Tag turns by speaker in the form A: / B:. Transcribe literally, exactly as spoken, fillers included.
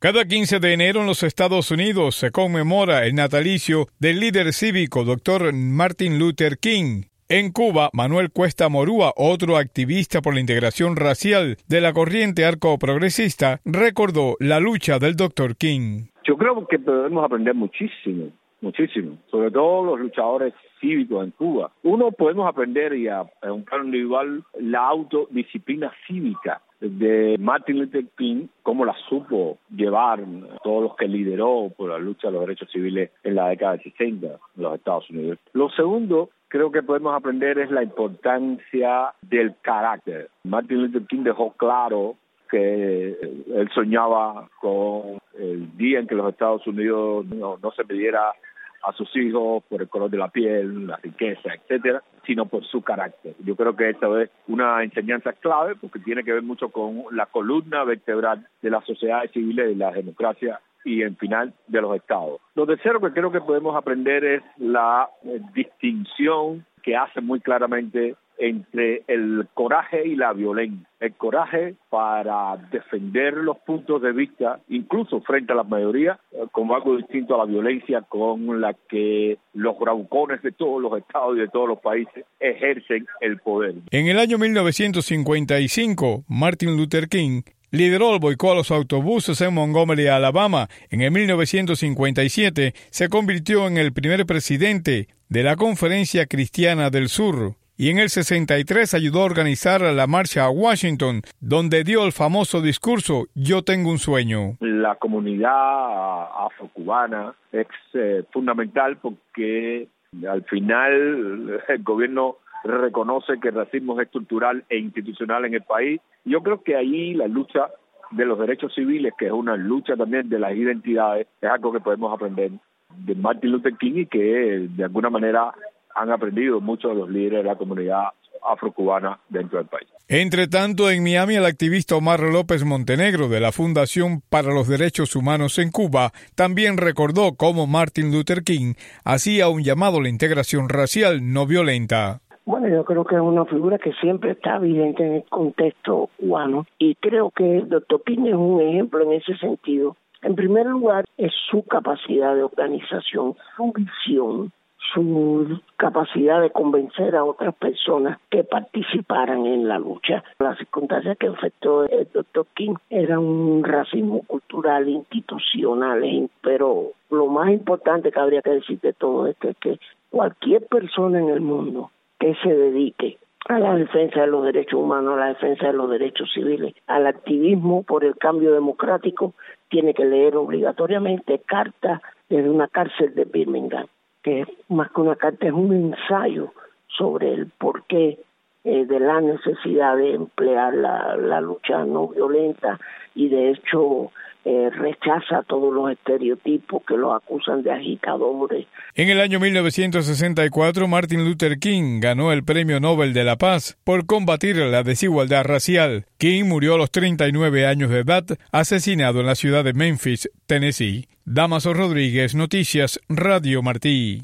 A: Cada quince de enero en los Estados Unidos se conmemora el natalicio del líder cívico doctor Martin Luther King. En Cuba, Manuel Cuesta Morúa, otro activista por la integración racial de la corriente arco-progresista, recordó la lucha del doctor King.
B: Yo creo que podemos aprender muchísimo, muchísimo, sobre todo los luchadores cívicos en Cuba. Uno, podemos aprender, y a, a un plano individual, la autodisciplina cívica de Martin Luther King, cómo la supo llevar, todos los que lideró por la lucha de los derechos civiles en la década de sesenta en los Estados Unidos. Lo segundo, creo que podemos aprender es la importancia del carácter. Martin Luther King dejó claro que él soñaba con el día en que los Estados Unidos no, no se midiera a sus hijos por el color de la piel, la riqueza, etcétera, sino por su carácter. Yo creo que esta es una enseñanza clave porque tiene que ver mucho con la columna vertebral de las sociedades civiles, de la democracia y, en final, de los estados. Lo tercero que creo que podemos aprender es la eh, distinción que hace muy claramente entre el coraje y la violencia. El coraje para defender los puntos de vista, incluso frente a la mayoría, como algo distinto a la violencia con la que los bravucones de todos los estados y de todos los países ejercen el poder.
A: En el año mil novecientos cincuenta y cinco, Martin Luther King lideró el boicot a los autobuses en Montgomery, Alabama. En el mil novecientos cincuenta y siete se convirtió en el primer presidente de la Conferencia Cristiana del Sur. Y en el sesenta y tres ayudó a organizar la marcha a Washington, donde dio el famoso discurso «Yo tengo un sueño».
B: La comunidad afrocubana es eh, fundamental porque al final el gobierno reconoce que el racismo es estructural e institucional en el país. Yo creo que ahí la lucha de los derechos civiles, que es una lucha también de las identidades, es algo que podemos aprender de Martin Luther King y que de alguna manera han aprendido muchos de los líderes de la comunidad afrocubana dentro del país.
A: Entre tanto, en Miami, el activista Omar López Montenegro de la Fundación para los Derechos Humanos en Cuba también recordó cómo Martin Luther King hacía un llamado a la integración racial no violenta.
C: Bueno, yo creo que es una figura que siempre está vigente en el contexto cubano y creo que el doctor King es un ejemplo en ese sentido. En primer lugar, es su capacidad de organización, su visión, su capacidad de convencer a otras personas que participaran en la lucha. Las circunstancias que afectó el doctor King eran un racismo cultural, institucional, pero lo más importante que habría que decir de todo esto es que cualquier persona en el mundo que se dedique a la defensa de los derechos humanos, a la defensa de los derechos civiles, al activismo por el cambio democrático, tiene que leer obligatoriamente Carta desde una cárcel de Birmingham, que más que una carta es un ensayo sobre el porqué eh, de la necesidad de emplear la, la lucha no violenta y de hecho eh, rechaza todos los estereotipos que los acusan de agitadores.
A: En el año mil novecientos sesenta y cuatro, Martin Luther King ganó el Premio Nobel de la Paz por combatir la desigualdad racial. King murió a los treinta y nueve años de edad, asesinado en la ciudad de Memphis, Tennessee. Damaso Rodríguez, Noticias Radio Martí.